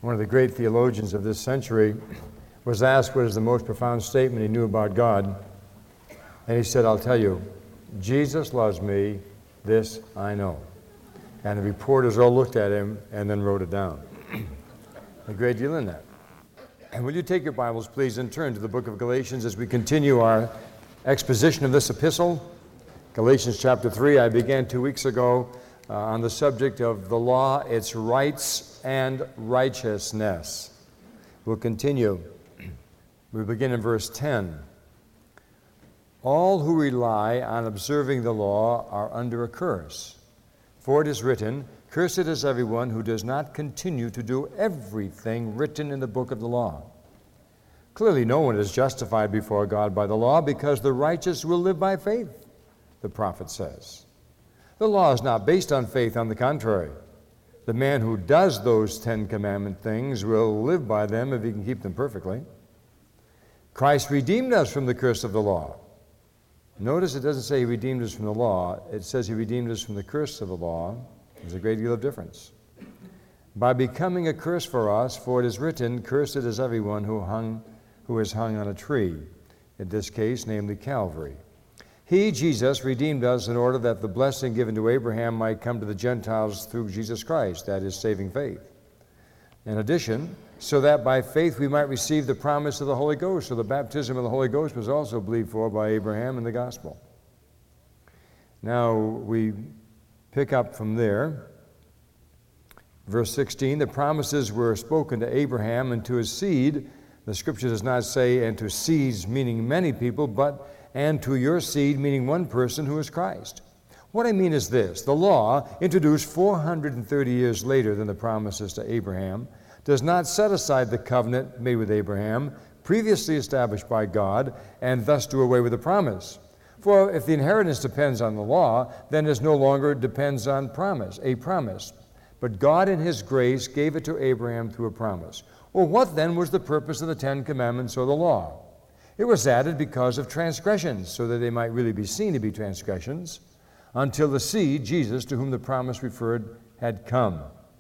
One of the great theologians of this century was asked what is the most profound statement he knew about God. And he said, I'll tell you, Jesus loves me, this I know. And the reporters all looked at him and then wrote it down. A great deal in that. And will you take your Bibles, please, and turn to the book of Galatians as we continue our exposition of this epistle. Galatians chapter 3, I began 2 weeks ago on the subject of the law, its rights and righteousness. We'll continue. We begin in verse 10. All who rely on observing the law are under a curse. For it is written, cursed is everyone who does not continue to do everything written in the book of the law. Clearly no one is justified before God by the law because the righteous will live by faith, the prophet says. The law is not based on faith, on the contrary. The man who does those 10 commandment things will live by them if he can keep them perfectly. Christ redeemed us from the curse of the law. Notice it doesn't say he redeemed us from the law. It says he redeemed us from the curse of the law. There's a great deal of difference. By becoming a curse for us, for it is written, cursed is everyone who is hung on a tree. In this case, namely Calvary. He, Jesus, redeemed us in order that the blessing given to Abraham might come to the Gentiles through Jesus Christ, that is, saving faith. In addition, so that by faith we might receive the promise of the Holy Ghost. So the baptism of the Holy Ghost was also believed for by Abraham in the gospel. Now we pick up from there. Verse 16, the promises were spoken to Abraham and to his seed. The scripture does not say, and to seeds, meaning many people, but and to your seed, meaning one person who is Christ. What I mean is this. The law, introduced 430 years later than the promises to Abraham, does not set aside the covenant made with Abraham, previously established by God, and thus do away with the promise. For if the inheritance depends on the law, then it no longer depends on a promise. But God in his grace gave it to Abraham through a promise. Well, what then was the purpose of the 10 commandments or the law? It was added because of transgressions, so that they might really be seen to be transgressions, until the seed, Jesus, to whom the promise referred, had come.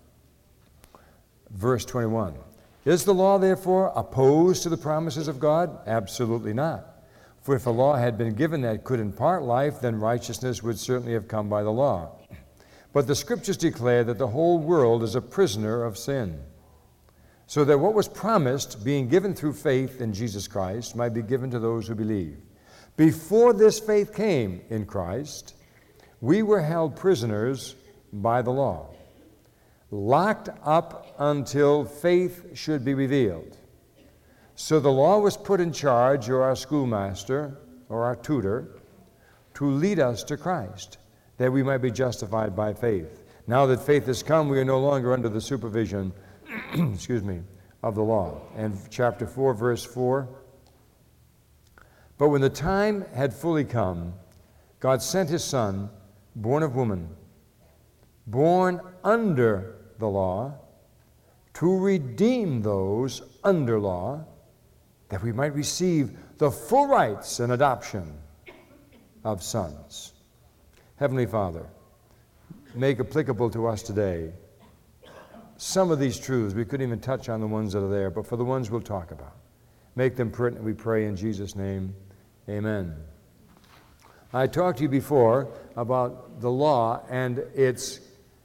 Verse 21. Is the law, therefore, opposed to the promises of God? Absolutely not. For if a law had been given that could impart life, then righteousness would certainly have come by the law. But the Scriptures declare that the whole world is a prisoner of sin, so that what was promised, being given through faith in Jesus Christ, might be given to those who believe. Before this faith came in Christ, we were held prisoners by the law, locked up until faith should be revealed. So the law was put in charge, or our schoolmaster, or our tutor, to lead us to Christ, that we might be justified by faith. Now that faith has come, we are no longer under the supervision of the law. And chapter 4, verse 4. But when the time had fully come, God sent his Son, born of woman, born under the law, to redeem those under law, that we might receive the full rights and adoption of sons. Heavenly Father, make applicable to us today some of these truths. We couldn't even touch on the ones that are there, but for the ones we'll talk about, make them pertinent, we pray in Jesus' name. Amen. I talked to you before about the law and its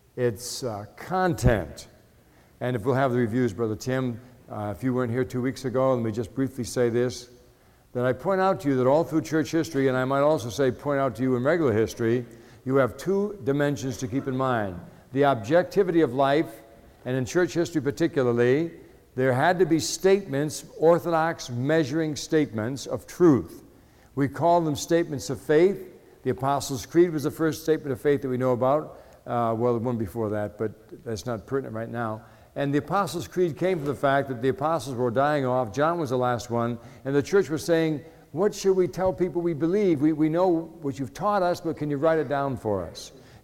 content. And if we'll have the reviews, Brother Tim, if you weren't here 2 weeks ago, let me just briefly say this, that I point out to you that all through church history, and I might also say point out to you in regular history, you have 2 dimensions to keep in mind. The objectivity of life, and in church history particularly, there had to be statements, orthodox measuring statements of truth. We call them statements of faith. The Apostles' Creed was the first statement of faith that we know about. Well, the one before that, but that's not pertinent right now. And the Apostles' Creed came from the fact that the apostles were dying off. John was the last one, and the church was saying, what should we tell people we believe? We know what you've taught us, but can you write it down for us?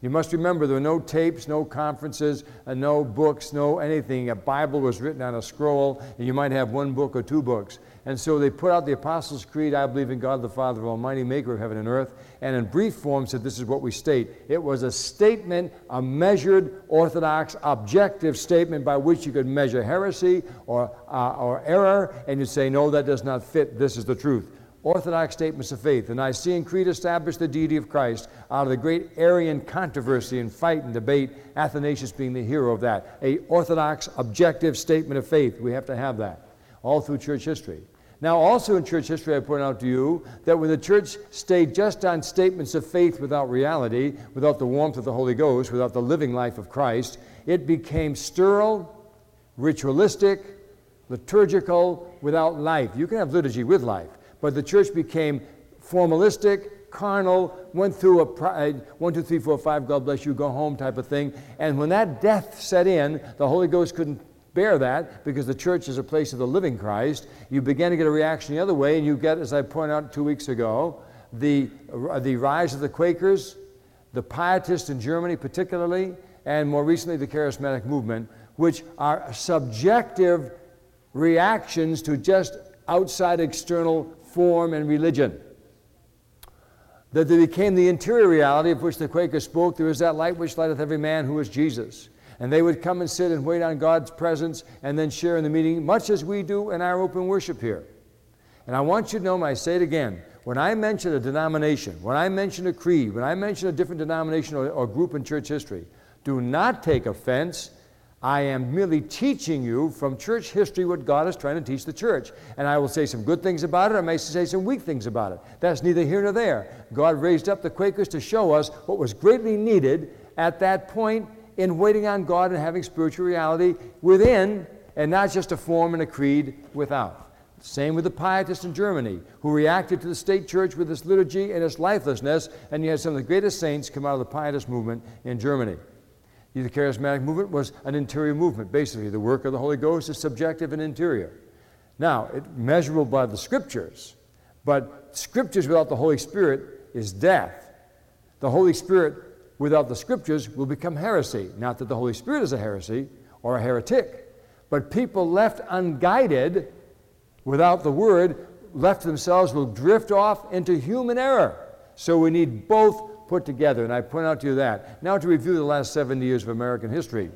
You must remember there were no tapes, no conferences, no books, no anything. A Bible was written on a scroll, and you might have one book or two books. And so they put out the Apostles' Creed, I believe in God the Father, Almighty, maker of heaven and earth, and in brief form said this is what we state. It was a statement, a measured, orthodox, objective statement by which you could measure heresy or error, and you'd say, no, that does not fit, this is the truth. Orthodox statements of faith. The Nicene Creed established the deity of Christ out of the great Arian controversy and fight and debate, Athanasius being the hero of that. A orthodox, objective statement of faith. We have to have that all through church history. Now, also in church history, I point out to you that when the church stayed just on statements of faith without reality, without the warmth of the Holy Ghost, without the living life of Christ, it became sterile, ritualistic, liturgical, without life. You can have liturgy with life, but the church became formalistic, carnal, went through a 1, 2, 3, 4, 5, God bless you, go home type of thing. And when that death set in, the Holy Ghost couldn't bear that, because the church is a place of the living Christ. You begin to get a reaction the other way, and you get, as I pointed out 2 weeks ago, the rise of the Quakers, the Pietists in Germany particularly, and more recently the charismatic movement, which are subjective reactions to just outside external form and religion. That they became the interior reality of which the Quakers spoke. There is that light which lighteth every man, who is Jesus. And they would come and sit and wait on God's presence and then share in the meeting, much as we do in our open worship here. And I want you to know, and I say it again, when I mention a denomination, when I mention a creed, when I mention a different denomination or group in church history, do not take offense. I am merely teaching you from church history what God is trying to teach the church. And I will say some good things about it, I may say some weak things about it. That's neither here nor there. God raised up the Quakers to show us what was greatly needed at that point in waiting on God and having spiritual reality within, and not just a form and a creed without. Same with the Pietists in Germany, who reacted to the state church with its liturgy and its lifelessness, and you had some of the greatest saints come out of the Pietist movement in Germany. The charismatic movement was an interior movement. Basically, the work of the Holy Ghost is subjective and interior. Now, it's measurable by the Scriptures, but Scriptures without the Holy Spirit is death. The Holy Spirit without the Scriptures will become heresy. Not that the Holy Spirit is a heresy or a heretic, but people left unguided without the Word, left to themselves, will drift off into human error. So we need both put together, and I point out to you that. Now to review the last 70 years of American history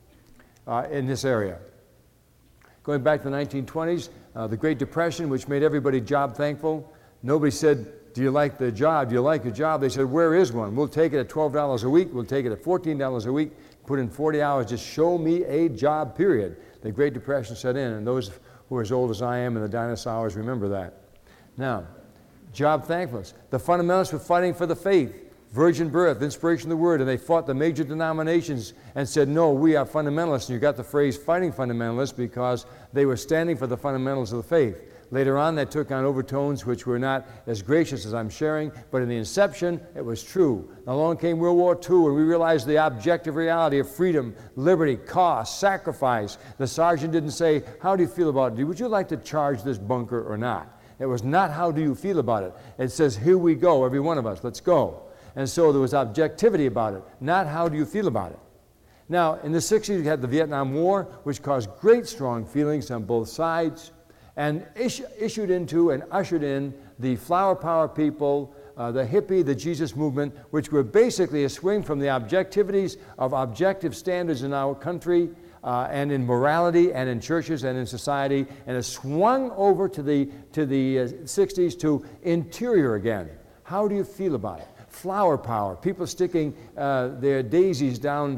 in this area. Going back to the 1920s, the Great Depression, which made everybody job thankful. Nobody said, do you like the job? Do you like your job? They said, where is one? We'll take it at $12 a week. We'll take it at $14 a week. Put in 40 hours. Just show me a job, period. The Great Depression set in, and those who are as old as I am in the dinosaurs remember that. Now, job thankfulness. The fundamentalists were fighting for the faith. Virgin birth, inspiration of the word, and they fought the major denominations and said, no, we are fundamentalists. And you got the phrase fighting fundamentalists because they were standing for the fundamentals of the faith. Later on, they took on overtones which were not as gracious as I'm sharing, but in the inception, it was true. Now, along came World War II, and we realized the objective reality of freedom, liberty, cost, sacrifice. The sergeant didn't say, how do you feel about it? Would you like to charge this bunker or not? It was not how do you feel about it. It says, here we go, every one of us, let's go. And so there was objectivity about it, not how do you feel about it. Now, in the 60s, you had the Vietnam War, which caused great strong feelings on both sides, and issued into and ushered in the flower power people, the hippie, the Jesus movement, which were basically a swing from the objectivities of objective standards in our country and in morality and in churches and in society, and it swung over to the 60s to interior again. How do you feel about it? Flower power, people sticking their daisies down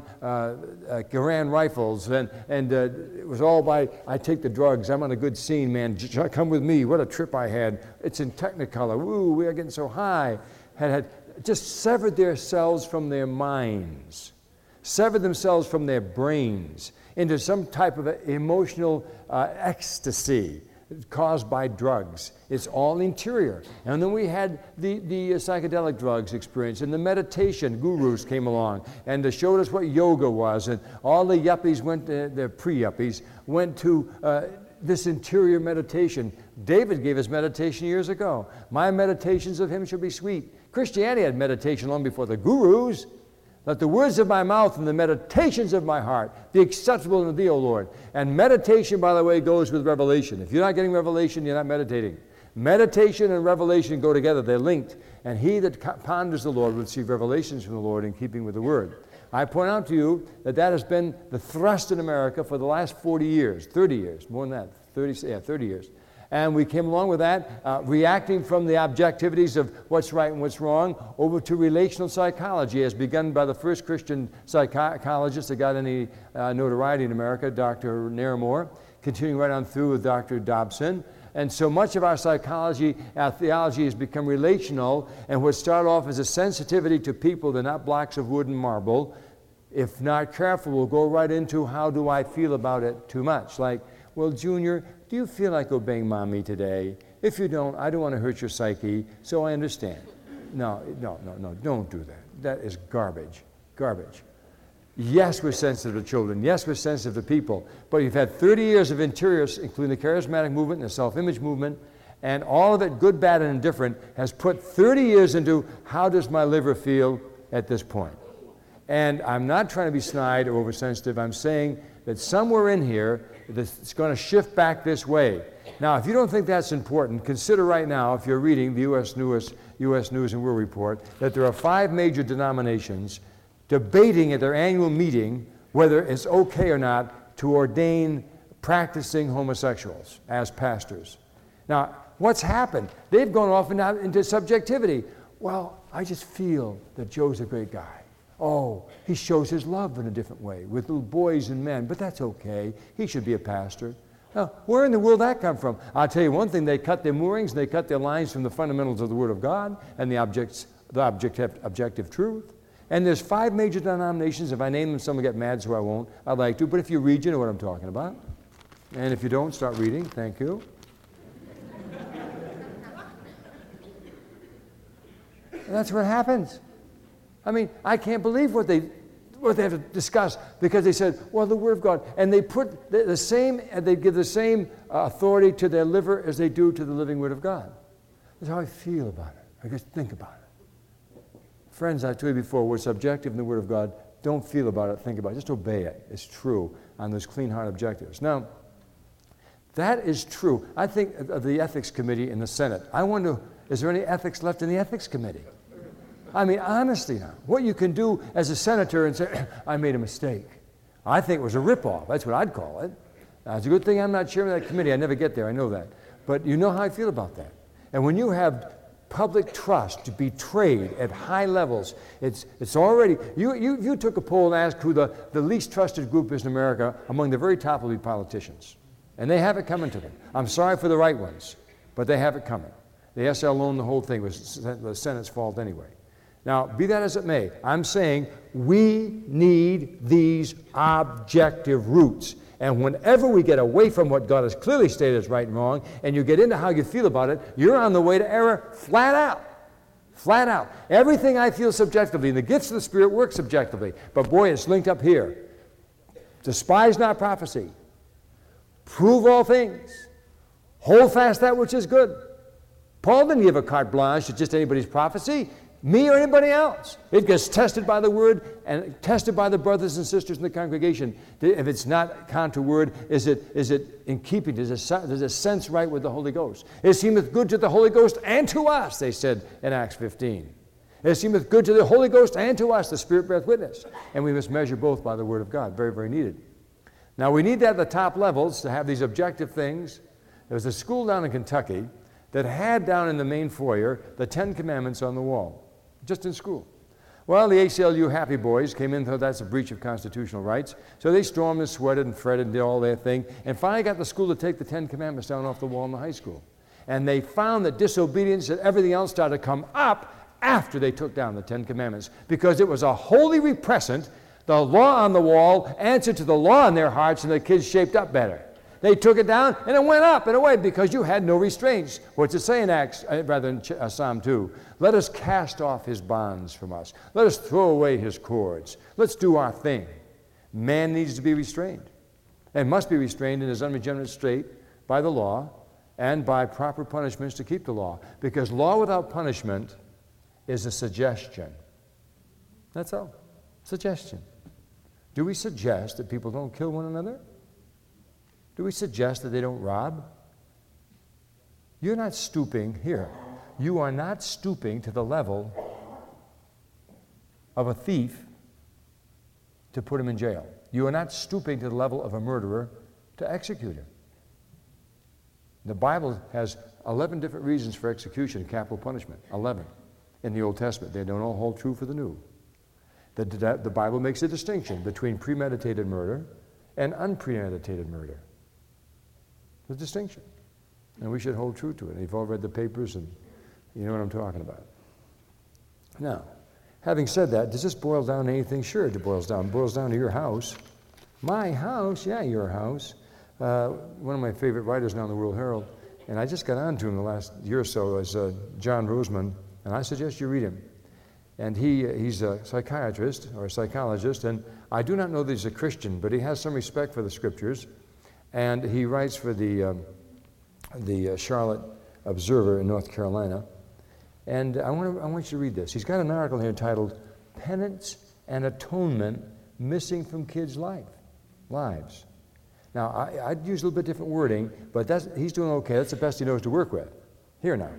Garand rifles, and it was all by, I take the drugs, I'm on a good scene, man, come with me, what a trip I had. It's in Technicolor, woo, we are getting so high. Had just severed themselves from their minds, severed themselves from their brains into some type of emotional ecstasy caused by drugs. It's all interior. And then we had the psychedelic drugs experience, and the meditation gurus came along and showed us what yoga was, and all the yuppies went, the pre-yuppies, went to this interior meditation. David gave us meditation years ago. My meditations of him shall be sweet. Christianity had meditation long before the gurus. Let the words of my mouth and the meditations of my heart be acceptable unto thee, O Lord. And meditation, by the way, goes with revelation. If you're not getting revelation, you're not meditating. Meditation and revelation go together. They're linked. And he that ponders the Lord will receive revelations from the Lord in keeping with the Word. I point out to you that that has been the thrust in America for the last 40 years, 30 years, more than that, 30 years. And we came along with that, reacting from the objectivities of what's right and what's wrong over to relational psychology, as begun by the first Christian psychologist that got any notoriety in America, Dr. Naramore, continuing right on through with Dr. Dobson. And so much of our psychology, our theology has become relational, and what started off as a sensitivity to people, they're not blocks of wood and marble. If not careful, we'll go right into how do I feel about it too much. Like, well, Junior, do you feel like obeying Mommy today? If you don't, I don't want to hurt your psyche, so I understand. No, don't do that. That is garbage. Yes, we're sensitive to children. Yes, we're sensitive to people. But you've had 30 years of interiors, including the charismatic movement and the self-image movement, and all of it, good, bad, and indifferent, has put 30 years into how does my liver feel at this point. And I'm not trying to be snide or oversensitive. I'm saying that somewhere in here, it's going to shift back this way. Now, if you don't think that's important, consider right now, if you're reading the U.S. News and World Report, that there are 5 major denominations debating at their annual meeting whether it's okay or not to ordain practicing homosexuals as pastors. Now, what's happened? They've gone off into subjectivity. Well, I just feel that Joe's a great guy. Oh, he shows his love in a different way with little boys and men, but that's okay. He should be a pastor. Now, where in the world did that come from? I'll tell you one thing, they cut their moorings, they cut their lines from the fundamentals of the Word of God and the objective truth. And there's 5 major denominations. If I name them, some will get mad, so I won't. I'd like to, but if you read, you know what I'm talking about. And if you don't, start reading. Thank you. And that's what happens. I mean, I can't believe what they have to discuss, because they said, well, the Word of God. And they put the same, they give the same authority to their liver as they do to the living Word of God. That's how I feel about it. I just think about it. Friends, I told you before, we're subjective in the Word of God. Don't feel about it, think about it. Just obey it. It's true on those clean heart objectives. Now, that is true. I think of the Ethics Committee in the Senate. I wonder, is there any ethics left in the Ethics Committee? I mean, honestly now, what you can do as a senator and say, I made a mistake. I think it was a ripoff. That's what I'd call it. Now, it's a good thing I'm not chairman of that committee. I never get there. I know that. But you know how I feel about that. And when you have public trust betrayed at high levels, it's already, you took a poll and asked who the least trusted group is in America. Among the very top will be politicians. And they have it coming to them. I'm sorry for the right ones, but they have it coming. The SL loan, the whole thing was the Senate's fault anyway. Now, be that as it may, I'm saying we need these objective roots. And whenever we get away from what God has clearly stated as right and wrong, and you get into how you feel about it, you're on the way to error flat out. Flat out. Everything I feel subjectively, and the gifts of the Spirit work subjectively. But boy, it's linked up here. Despise not prophecy. Prove all things. Hold fast that which is good. Paul didn't give a carte blanche to just anybody's prophecy. Me or anybody else. It gets tested by the Word and tested by the brothers and sisters in the congregation. If it's not contra word, is it in keeping? Does it sense right with the Holy Ghost? It seemeth good to the Holy Ghost and to us, they said in Acts 15. It seemeth good to the Holy Ghost and to us, the Spirit beareth witness. And we must measure both by the Word of God. Very, very needed. Now, we need that at the top levels to have these objective things. There was a school down in Kentucky that had down in the main foyer the 10 Commandments on the wall. Just in school. Well, the ACLU happy boys came in and thought that's a breach of constitutional rights. So they stormed and sweated and fretted and did all their thing, and finally got the school to take the 10 Commandments down off the wall in the high school. And they found that disobedience and everything else started to come up after they took down the 10 Commandments, because it was a holy repressant. The law on the wall answered to the law in their hearts, and the kids shaped up better. They took it down, and it went up and away because you had no restraints. What's it say in Psalm 2? Let us cast off his bonds from us. Let us throw away his cords. Let's do our thing. Man needs to be restrained, and must be restrained in his unregenerate state by the law and by proper punishments to keep the law. Because law without punishment is a suggestion. That's all. Suggestion. Do we suggest that people don't kill one another? Do we suggest that they don't rob? You're not stooping, here, you are not stooping to the level of a thief to put him in jail. You are not stooping to the level of a murderer to execute him. The Bible has 11 different reasons for execution, capital punishment, 11 in the Old Testament. They don't all hold true for the New. The Bible makes a distinction between premeditated murder and unpremeditated murder. There's a distinction. And we should hold true to it. You've all read the papers and you know what I'm talking about. Now, having said that, does this boil down to anything? Sure, it boils down. It boils down to your house. My house? Yeah, your house. One of my favorite writers now in the World Herald, and I just got on to him the last year or so, is John Roseman, and I suggest you read him. And he's a psychiatrist or a psychologist, and I do not know that he's a Christian, but he has some respect for the Scriptures, and he writes for the Charlotte Observer in North Carolina. And I want you to read this. He's got an article here entitled "Penance and Atonement Missing from Kids' Lives." Now, I'd use a little bit different wording, but he's doing okay. That's the best he knows to work with. Here now.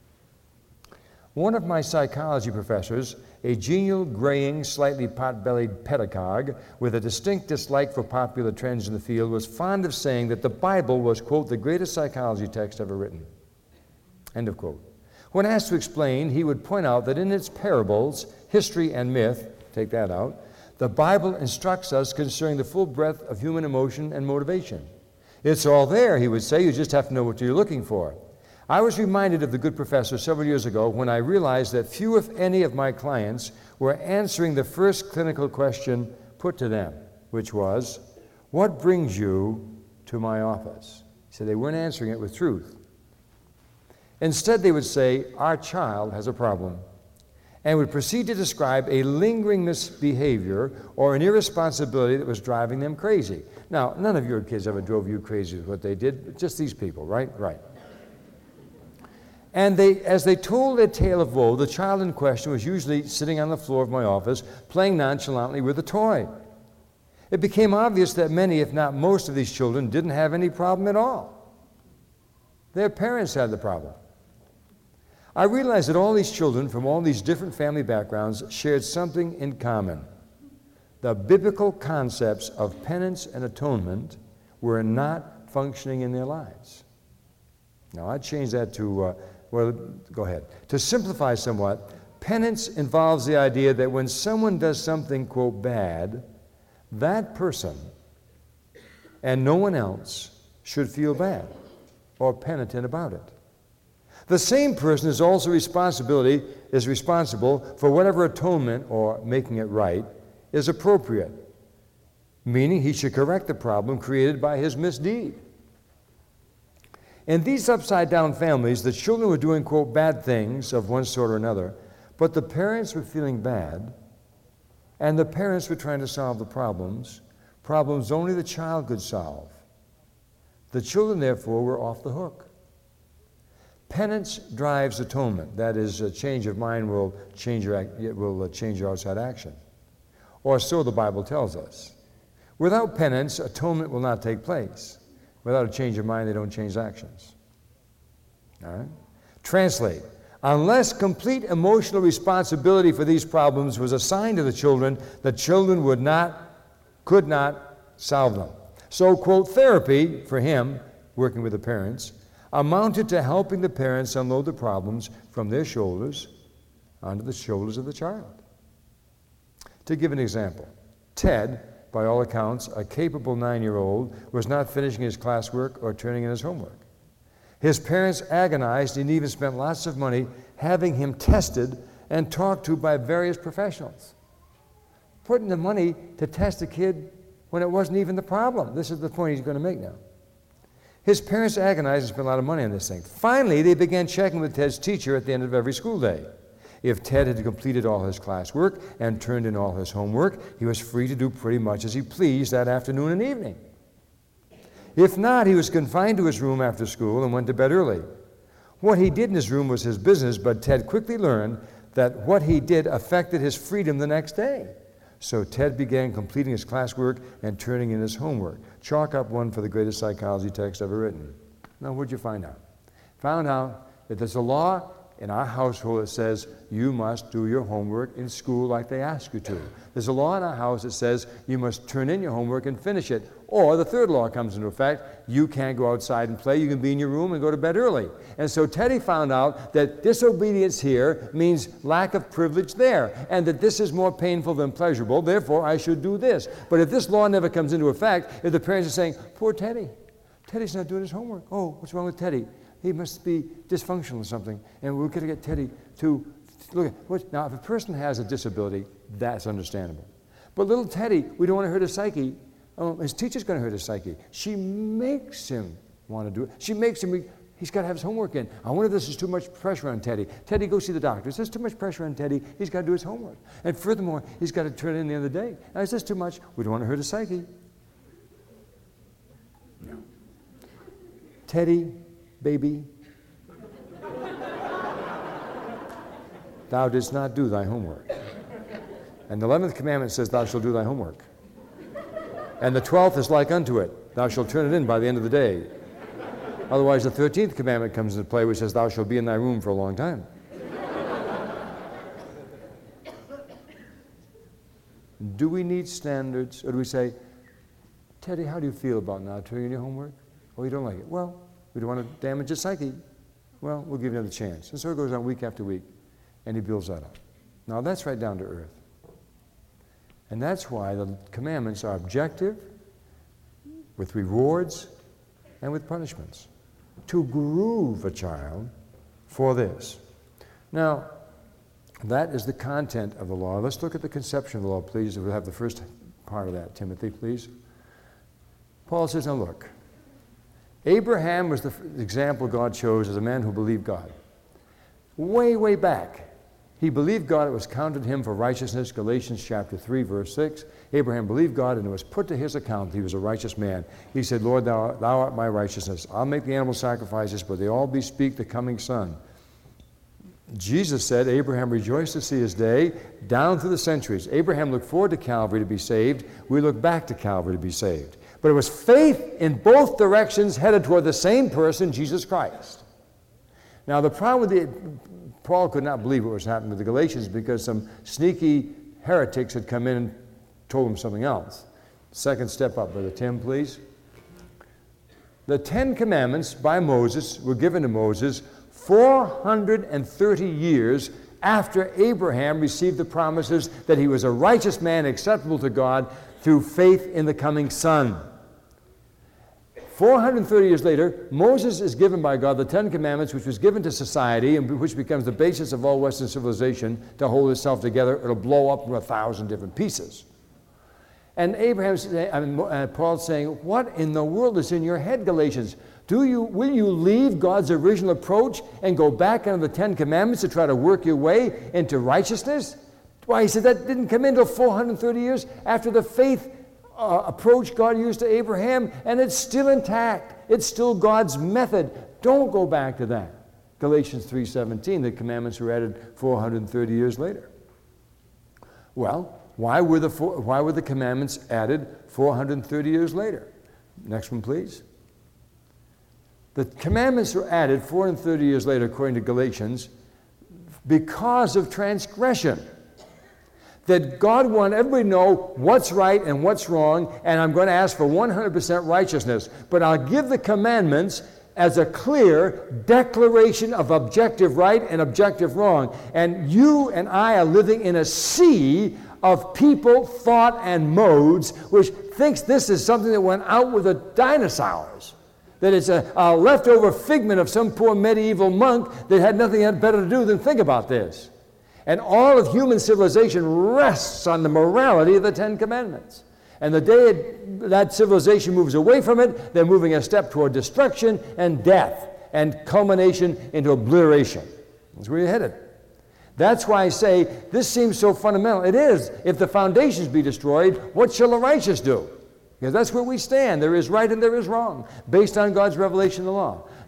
One of my psychology professors, a genial, graying, slightly pot-bellied pedagogue with a distinct dislike for popular trends in the field, was fond of saying that the Bible was, quote, the greatest psychology text ever written, end of quote. When asked to explain, he would point out that in its parables, history and myth, take that out, the Bible instructs us concerning the full breadth of human emotion and motivation. It's all there, he would say, you just have to know what you're looking for. I was reminded of the good professor several years ago when I realized that few, if any, of my clients were answering the first clinical question put to them, which was, what brings you to my office? He said they weren't answering it with truth. Instead, they would say, our child has a problem, and would proceed to describe a lingering misbehavior or an irresponsibility that was driving them crazy. Now, none of your kids ever drove you crazy with what they did, but just these people, right? Right. And as they told their tale of woe, the child in question was usually sitting on the floor of my office, playing nonchalantly with a toy. It became obvious that many, if not most of these children, didn't have any problem at all. Their parents had the problem. I realized that all these children from all these different family backgrounds shared something in common. The biblical concepts of penance and atonement were not functioning in their lives. Now, I'd change that to, go ahead. To simplify somewhat, penance involves the idea that when someone does something, quote, bad, that person and no one else should feel bad or penitent about it. The same person is also responsible for whatever atonement or making it right is appropriate, meaning he should correct the problem created by his misdeed. In these upside-down families, the children were doing, quote, bad things of one sort or another, but the parents were feeling bad, and the parents were trying to solve the problems only the child could solve. The children, therefore, were off the hook. Penance drives atonement. That is, a change of mind will change your outside action. Or so the Bible tells us. Without penance, atonement will not take place. Without a change of mind, they don't change actions. All right? Translate. Unless complete emotional responsibility for these problems was assigned to the children could not solve them. So, quote, therapy, for him, working with the parents, amounted to helping the parents unload the problems from their shoulders onto the shoulders of the child. To give an example, Ted, by all accounts, a capable 9-year-old, was not finishing his classwork or turning in his homework. His parents agonized and even spent lots of money having him tested and talked to by various professionals. Putting the money to test a kid when it wasn't even the problem. This is the point he's going to make now. His parents agonized and spent a lot of money on this thing. Finally, they began checking with Ted's teacher at the end of every school day. If Ted had completed all his classwork and turned in all his homework, he was free to do pretty much as he pleased that afternoon and evening. If not, he was confined to his room after school and went to bed early. What he did in his room was his business, but Ted quickly learned that what he did affected his freedom the next day. So Ted began completing his classwork and turning in his homework. Chalk up one for the greatest psychology text ever written. Now, what'd you find out? Found out that there's a law in our household that says you must do your homework in school like they ask you to. There's a law in our house that says you must turn in your homework and finish it. Or the third law comes into effect, you can't go outside and play, you can be in your room and go to bed early. And so Teddy found out that disobedience here means lack of privilege there, and that this is more painful than pleasurable, therefore I should do this. But if this law never comes into effect, if the parents are saying, poor Teddy, Teddy's not doing his homework. Oh, what's wrong with Teddy? He must be dysfunctional or something, and we're going to get Teddy to look at. Now, if a person has a disability, that's understandable. But little Teddy, we don't want to hurt his psyche. His teacher's going to hurt his psyche. She makes him want to do it. She makes him, he's got to have his homework in. I wonder if this is too much pressure on Teddy. Teddy, go see the doctor. Is this too much pressure on Teddy? He's got to do his homework. And furthermore, he's got to turn it in the other day. Now, is this too much? We don't want to hurt his psyche. No. Teddy, baby, thou didst not do thy homework. And the 11th commandment says, thou shalt do thy homework. And the 12th is like unto it, thou shalt turn it in by the end of the day. Otherwise, the 13th commandment comes into play, which says, thou shalt be in thy room for a long time. Do we need standards, or do we say, Teddy, how do you feel about not turning in your homework? Oh, you don't like it? Well, we don't want to damage his psyche. Well, we'll give you another chance. And so it goes on week after week, and he builds that up. Now, that's right down to earth. And that's why the commandments are objective, with rewards, and with punishments, to groove a child for this. Now, that is the content of the law. Let's look at the conception of the law, please. We'll have the first part of that, Timothy, please. Paul says, now look, Abraham was the example God chose as a man who believed God. Way, way back, he believed God, it was counted him for righteousness, Galatians chapter 3, verse 6. Abraham believed God, and it was put to his account that he was a righteous man. He said, Lord, thou art my righteousness. I'll make the animal sacrifices, but they all bespeak the coming Son. Jesus said, Abraham rejoiced to see his day down through the centuries. Abraham looked forward to Calvary to be saved. We look back to Calvary to be saved. But it was faith in both directions headed toward the same person, Jesus Christ. Now, the problem with Paul could not believe what was happening with the Galatians because some sneaky heretics had come in and told him something else. Second step up, Brother Tim, please. The 10 Commandments by Moses were given to Moses 430 years after Abraham received the promises that he was a righteous man acceptable to God through faith in the coming Son. 430 years later, Moses is given by God the 10 Commandments, which was given to society and which becomes the basis of all Western civilization to hold itself together. It'll blow up into 1,000 different pieces. And Paul's saying, what in the world is in your head, Galatians? Will you leave God's original approach and go back under the 10 Commandments to try to work your way into righteousness? Why, he said that didn't come in until 430 years after the faith approach God used to Abraham, and it's still intact. It's still God's method. Don't go back to that. Galatians 3:17, the commandments were added 430 years later. Well, why were the commandments added 430 years later? Next one, please. The commandments were added 430 years later, according to Galatians, because of transgression. That God wanted everybody to know what's right and what's wrong, and I'm going to ask for 100% righteousness. But I'll give the commandments as a clear declaration of objective right and objective wrong. And you and I are living in a sea of people, thought, and modes which thinks this is something that went out with the dinosaurs. That it's a leftover figment of some poor medieval monk that had nothing better to do than think about this. And all of human civilization rests on the morality of the 10 Commandments. And the day that civilization moves away from it, they're moving a step toward destruction and death and culmination into obliteration. That's where you're headed. That's why I say this seems so fundamental. It is. If the foundations be destroyed, what shall the righteous do? Because that's where we stand. There is right and there is wrong, based on God's revelation of the law.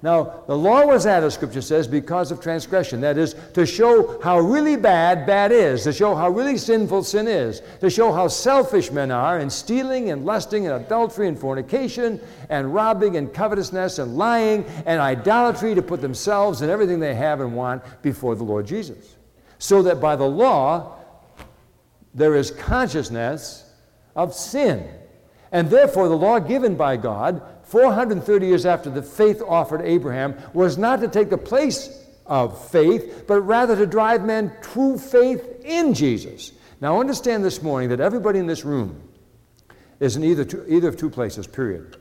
Now, the law was added, Scripture says, because of transgression. That is, to show how really bad is, to show how really sinful sin is, to show how selfish men are in stealing and lusting and adultery and fornication and robbing and covetousness and lying and idolatry, to put themselves and everything they have and want before the Lord Jesus. So that by the law, there is consciousness of sin. And therefore, the law given by God 430 years after the faith offered Abraham was not to take the place of faith, but rather to drive men to faith in Jesus. Now understand this morning that everybody in this room is in either of two places, period.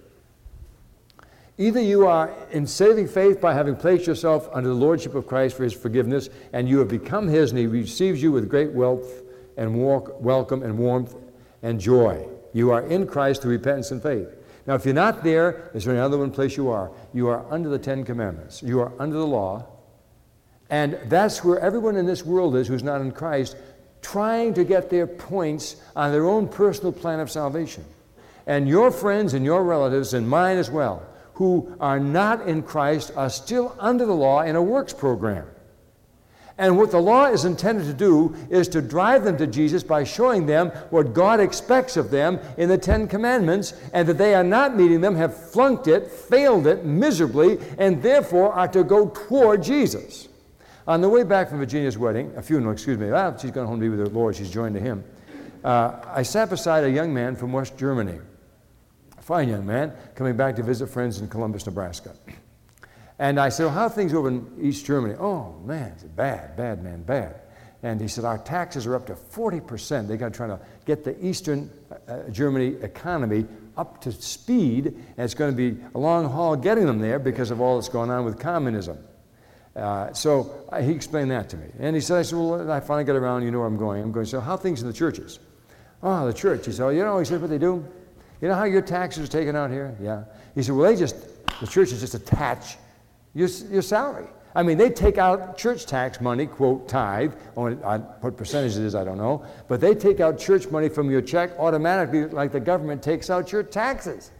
Either you are in saving faith by having placed yourself under the lordship of Christ for his forgiveness, and you have become his, and he receives you with great wealth and welcome and warmth and joy. You are in Christ through repentance and faith. Now, if you're not there, is there another one place you are? You are under the Ten Commandments. You are under the law. And that's where everyone in this world is who's not in Christ, trying to get their points on their own personal plan of salvation. And your friends and your relatives, and mine as well, who are not in Christ, are still under the law in a works program. And what the law is intended to do is to drive them to Jesus by showing them what God expects of them in the Ten Commandments, and that they are not meeting them, have flunked it, failed it miserably, and therefore are to go toward Jesus. On the way back from Virginia's wedding, a funeral, she's gone home to be with her Lord, she's joined to him. I sat beside a young man from West Germany, a fine young man, coming back to visit friends in Columbus, Nebraska. And I said, well, how are things over in East Germany? Oh, man, it's bad, man, bad. And he said, our taxes are up to 40%. They're trying to get the Eastern Germany economy up to speed, and it's going to be a long haul getting them there because of all that's going on with communism. So he explained that to me. And he said, I said, well, I finally got around, you know where I'm going. I'm going, so how are things in the churches? Oh, the church. He said, he said, what they do? You know how your taxes are taken out here? Yeah. He said, well, the churches just attach your salary. I mean, they take out church tax money, quote, tithe, what percentage it is, I don't know, but they take out church money from your check automatically like the government takes out your taxes.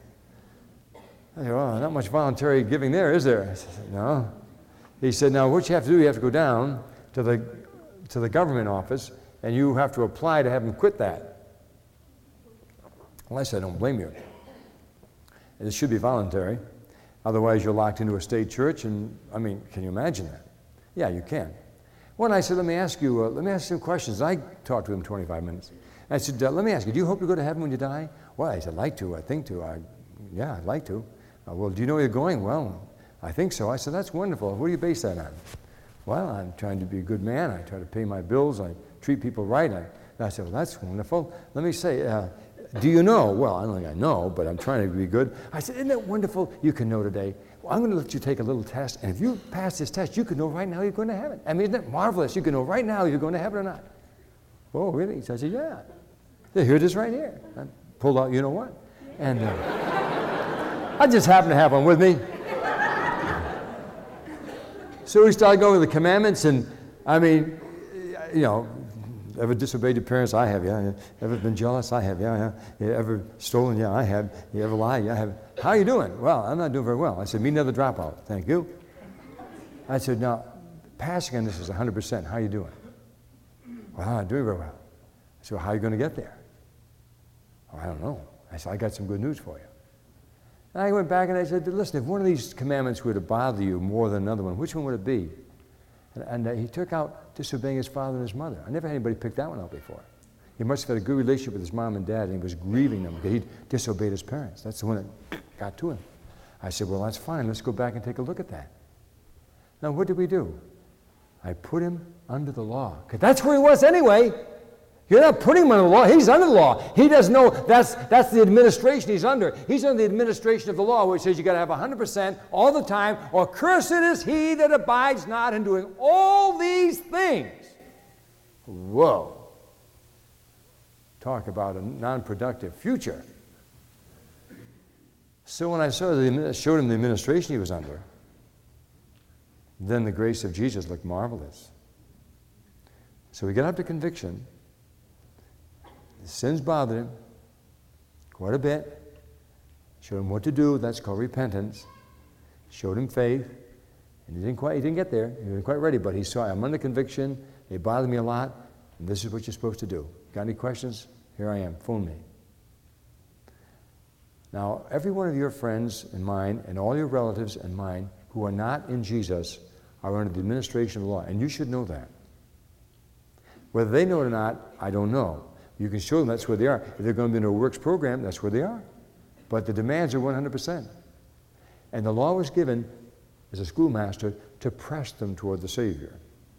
I said, oh, not much voluntary giving there, is there? I said, no. He said, now what you have to do, you have to go down to the government office, and you have to apply to have them quit that. Well, I said, I don't blame you. It should be voluntary. Otherwise, you're locked into a state church, and, I mean, can you imagine that? Yeah, you can. Well, and I said, let me ask you some questions. I talked to him 25 minutes. And I said, let me ask you, do you hope to go to heaven when you die? Well, I said, I'd like to, I think to. Yeah, I'd like to. Well, do you know where you're going? Well, I think so. I said, that's wonderful. What do you base that on? Well, I'm trying to be a good man. I try to pay my bills. I treat people right. And I said, well, that's wonderful. Let me say, do you know? Well, I don't think I know, but I'm trying to be good. I said, isn't that wonderful? You can know today. Well, I'm going to let you take a little test, and if you pass this test, you can know right now you're going to heaven. I mean, isn't that marvelous? You can know right now you're going to heaven or not. Oh, really? So I said, yeah. Here it is right here. I pulled out you know what. And I just happened to have one with me. So we started going with the commandments, and I mean, ever disobeyed your parents? I have, yeah. Ever been jealous? I have, yeah. You ever stolen? Yeah, I have. You ever lied? Yeah, I have. How are you doing? Well, I'm not doing very well. I said, me another dropout. Thank you. I said, now, passing on this is 100%. How are you doing? Well, I'm not doing very well. I said, well, how are you going to get there? Oh, I don't know. I said, I got some good news for you. And I went back and I said, listen, if one of these commandments were to bother you more than another one, which one would it be? And he took out disobeying his father and his mother. I never had anybody pick that one out before. He must have had a good relationship with his mom and dad, and he was grieving them because he disobeyed his parents. That's the one that got to him. I said, well, that's fine. Let's go back and take a look at that. Now, what did we do? I put him under the law, because that's where he was anyway. You're not putting him under the law. He's under the law. He doesn't know that's the administration he's under. He's under the administration of the law, which says you got to have 100% all the time, or cursed is he that abides not in doing all these things. Whoa. Talk about a non-productive future. So when I showed him the administration he was under, then the grace of Jesus looked marvelous. So we got up to conviction. The sins bothered him quite a bit. Showed him what to do. That's called repentance. showed him faith, and he didn't get there. He wasn't quite ready, but he saw, I'm under conviction, they bother me a lot, and this is what you're supposed to do. Got any questions? Here I am, phone me. Now, every one of your friends and mine, and all your relatives and mine, who are not in Jesus, are under the administration of the law, and you should know that. Whether they know it or not, I don't know. You can show them that's where they are. If they're going to be in a works program, that's where they are. But the demands are 100%. And the law was given as a schoolmaster to press them toward the Savior.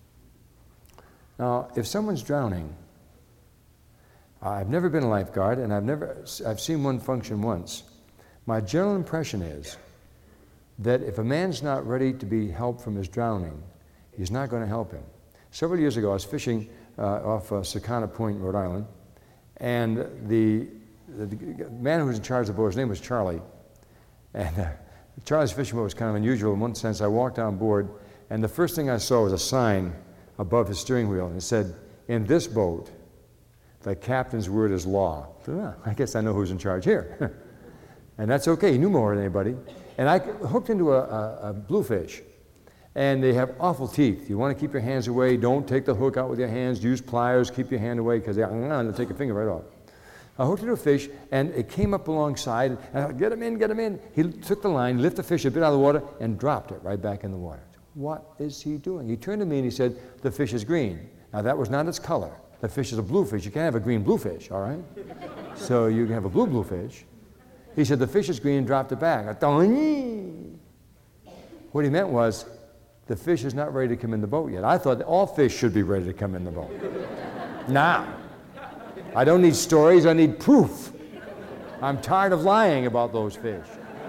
Now, if someone's drowning, I've never been a lifeguard, and I've seen one function once. My general impression is that if a man's not ready to be helped from his drowning, he's not going to help him. Several years ago, I was fishing off Sakana Point, Rhode Island, and the man who was in charge of the boat, his name was Charlie, and Charlie's fishing boat was kind of unusual in one sense. I walked on board, and the first thing I saw was a sign above his steering wheel, and it said, "In this boat, the captain's word is law." So, I guess I know who's in charge here. And that's okay. He knew more than anybody. And I hooked into a bluefish. And they have awful teeth. You want to keep your hands away. Don't take the hook out with your hands. Use pliers. Keep your hand away because they'll take your finger right off. I hooked into a fish, and it came up alongside. And I thought, get him in, get him in. He took the line, lifted the fish a bit out of the water, and dropped it right back in the water. What is he doing? He turned to me and he said, "The fish is green." Now, that was not its color. The fish is a bluefish. You can't have a green bluefish, all right? So you can have a bluefish. He said, "The fish is green," and dropped it back. I thought, what he meant was, the fish is not ready to come in the boat yet. I thought that all fish should be ready to come in the boat. Now, I don't need stories, I need proof. I'm tired of lying about those fish.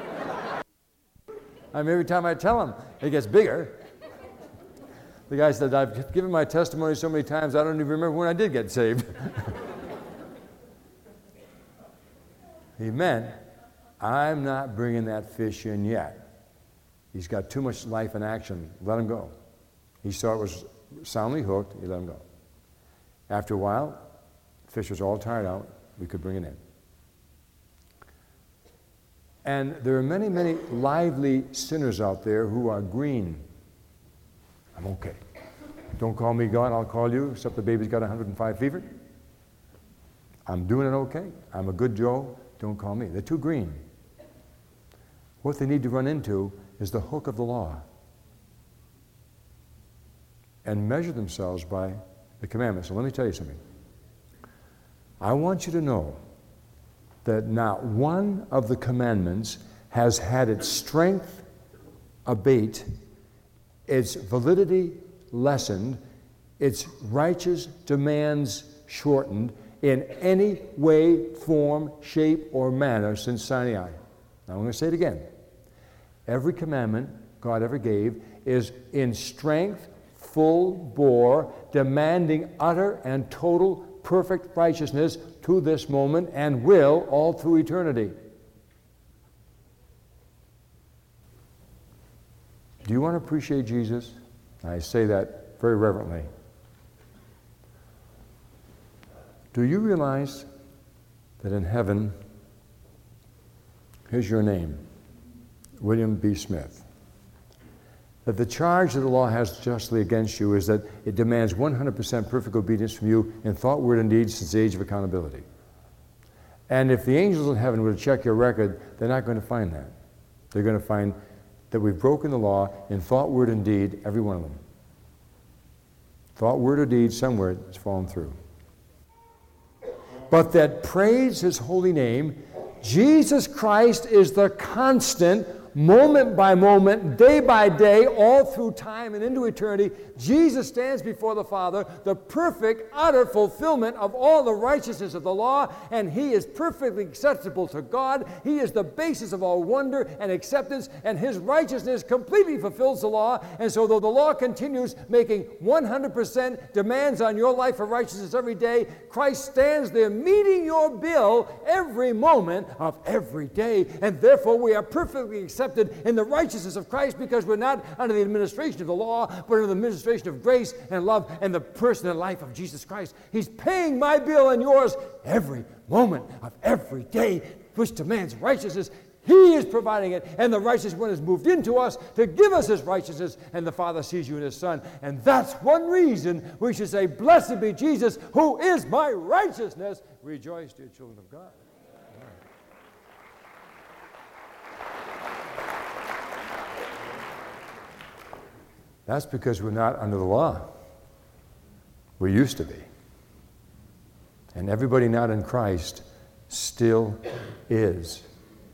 I mean, every time I tell him, it gets bigger. The guy said, "I've given my testimony so many times, I don't even remember when I did get saved." He meant, I'm not bringing that fish in yet. He's got too much life in action. Let him go. He saw it was soundly hooked. He let him go. After a while, the fish was all tired out. We could bring it in. And there are many, many lively sinners out there who are green. I'm okay. Don't call me God, I'll call you, except the baby's got 105 fever. I'm doing it okay. I'm a good Joe. Don't call me. They're too green. What they need to run into is the hook of the law and measure themselves by the commandments. So let me tell you something. I want you to know that not one of the commandments has had its strength abate, its validity lessened, its righteous demands shortened in any way, form, shape, or manner since Sinai. Now I'm going to say it again. Every commandment God ever gave is in strength, full bore, demanding utter and total perfect righteousness to this moment and will all through eternity. Do you want to appreciate Jesus? I say that very reverently. Do you realize that in heaven, here's your name, William B. Smith, that the charge that the law has justly against you is that it demands 100% perfect obedience from you in thought, word, and deed since the age of accountability. And if the angels in heaven were to check your record, they're not going to find that. They're going to find that we've broken the law in thought, word, and deed, every one of them. Thought, word, or deed, somewhere it's fallen through. But that praise His holy name, Jesus Christ is the constant, moment by moment, day by day, all through time and into eternity. Jesus stands before the Father, the perfect, utter fulfillment of all the righteousness of the law, and He is perfectly acceptable to God. He is the basis of all wonder and acceptance, and His righteousness completely fulfills the law. And so though the law continues making 100% demands on your life for righteousness every day, Christ stands there meeting your bill every moment of every day, and therefore we are perfectly accepted in the righteousness of Christ because we're not under the administration of the law, but under the administration of grace and love and the person and life of Jesus Christ. He's paying my bill and yours every moment of every day, which demands righteousness He is providing it, and the righteous one has moved into us to give us his righteousness, and the Father sees you in his Son. And that's one reason we should say, blessed be Jesus, who is my righteousness. Rejoice, dear children of God. That's because we're not under the law. We used to be. And everybody not in Christ still is.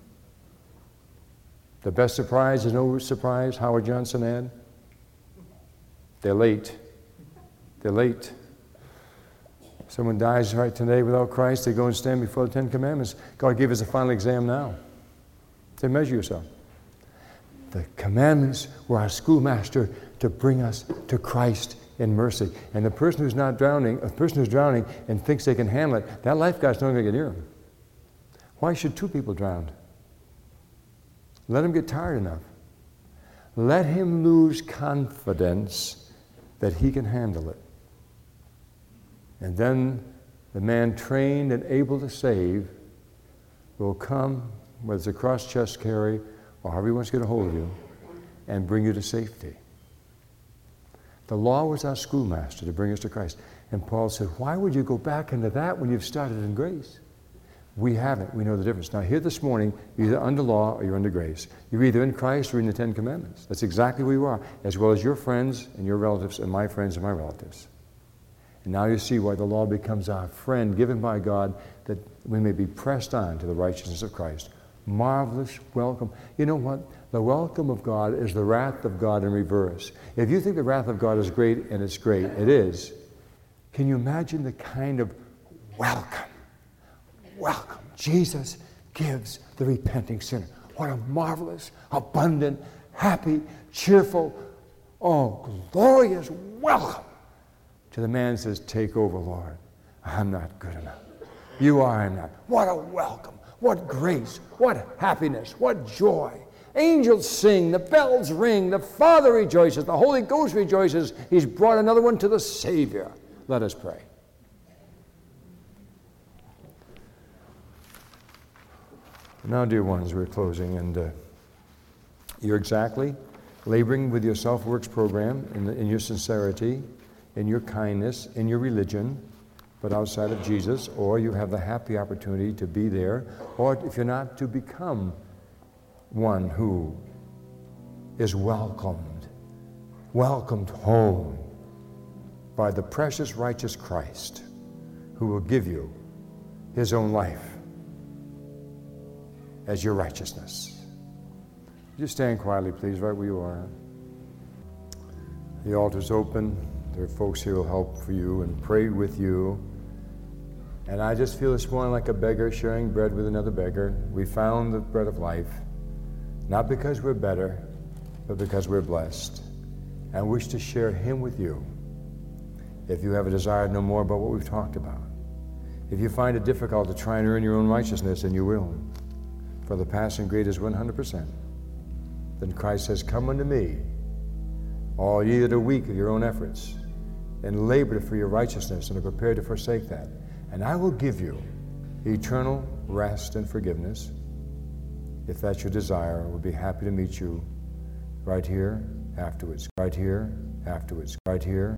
The best surprise is no surprise, Howard Johnson had. They're late. They're late. Someone dies right today without Christ, they go and stand before the Ten Commandments. God gave us a final exam now. Say, measure yourself. The commandments were our schoolmaster to bring us to Christ in mercy. And the person who's not drowning, a person who's drowning and thinks they can handle it, that lifeguard's not going to get near him. Why should two people drown? Let him get tired enough. Let him lose confidence that he can handle it. And then the man trained and able to save will come, whether it's a cross-chest carry or however he wants to get a hold of you, and bring you to safety. The law was our schoolmaster to bring us to Christ. And Paul said, why would you go back into that when you've started in grace? We haven't. We know the difference. Now, here this morning, you're either under law or you're under grace. You're either in Christ or in the Ten Commandments. That's exactly where you are, as well as your friends and your relatives and my friends and my relatives. And now you see why the law becomes our friend given by God, that we may be pressed on to the righteousness of Christ. Marvelous welcome. You know what? The welcome of God is the wrath of God in reverse. If you think the wrath of God is great, and it's great, it is, can you imagine the kind of welcome? Welcome. Jesus gives the repenting sinner. What a marvelous, abundant, happy, cheerful, glorious welcome to the man who says, take over, Lord. I'm not good enough. You are, I'm not. What a welcome. What grace. What happiness. What joy. Angels sing. The bells ring. The Father rejoices. The Holy Ghost rejoices. He's brought another one to the Savior. Let us pray. Now, dear ones, we're closing, and you're exactly laboring with your self-works program in your sincerity, in your kindness, in your religion, but outside of Jesus, or you have the happy opportunity to be there, or if you're not, to become one who is welcomed home by the precious, righteous Christ, who will give you his own life as your righteousness. Just stand quietly, please, right where you are. The altar's open. There are folks here who will help for you and pray with you. And I just feel this morning like a beggar sharing bread with another beggar. We found the bread of life, not because we're better, but because we're blessed, and wish to share him with you. If you have a desire to know more about what we've talked about, if you find it difficult to try and earn your own righteousness, and you will, for the passing grade is 100%, then Christ says, come unto me, all ye that are weak of your own efforts, and labor for your righteousness, and are prepared to forsake that. And I will give you eternal rest and forgiveness. If that's your desire, we'll be happy to meet you right here afterwards, right here afterwards, right here